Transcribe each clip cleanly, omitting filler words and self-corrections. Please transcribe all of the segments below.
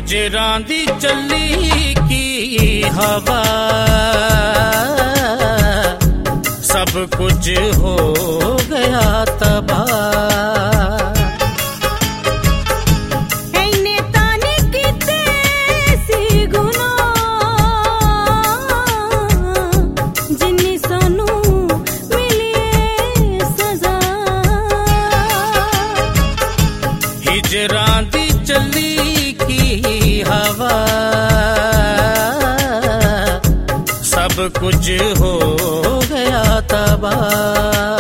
हिजरां दी चली की हवा, सब कुछ हो गया तबाह। हिजरां दी चली की हवा, सब कुछ हो गया तबाह।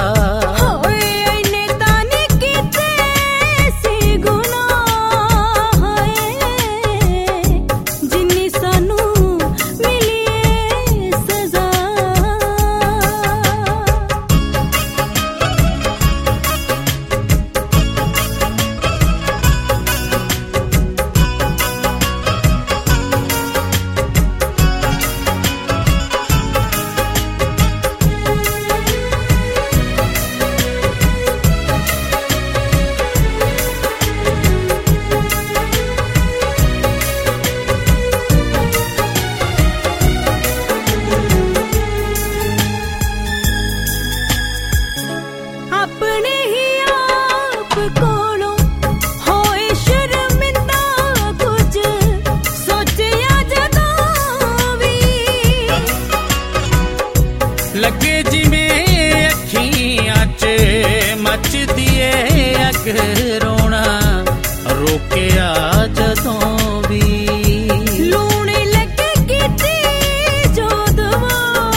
लगे जिमें अखियां च मचदी ऐ अग रोना, रोकिया जदों भी लूने लगे कीती जो दुआ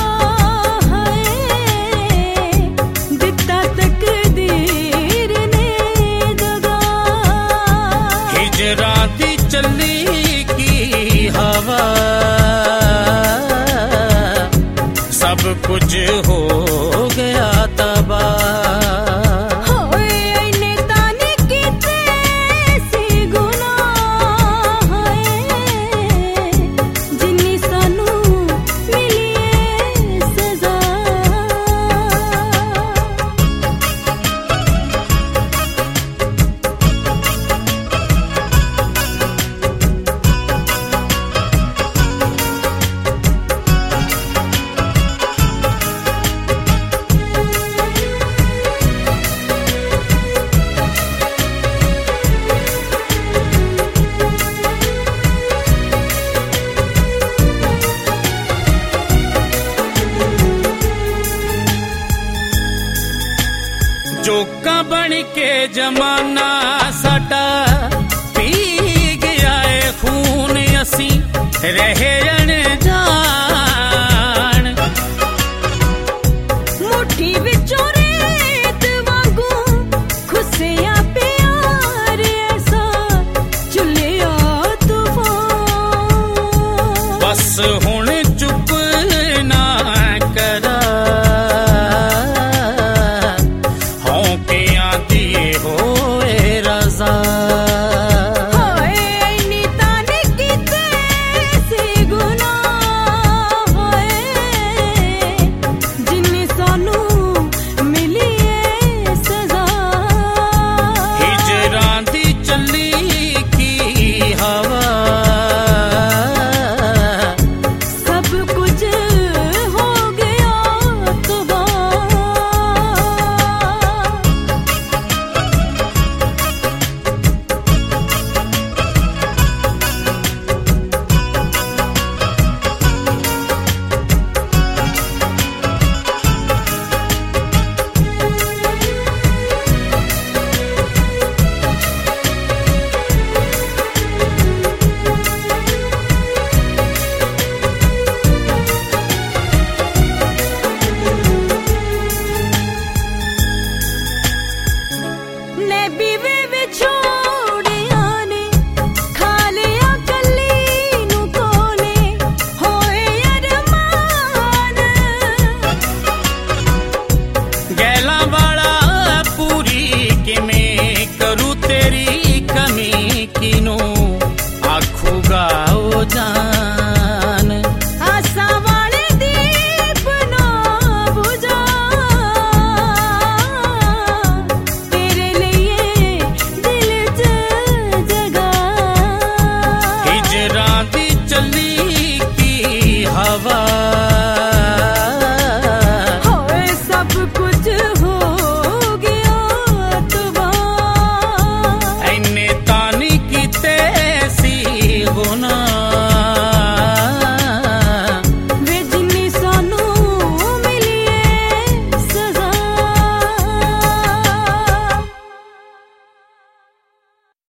है, दिता तकदीर ने दगा। हिजरां दी चली की हवा, सब कुछ हो गया तबाह। जोका बन के जमाना साडा पी गया है खून, असी रहे अनजान। मुट्ठी विचों रेत वांगू खुसिया प्यार ऐसा चुलिया तूफान। बस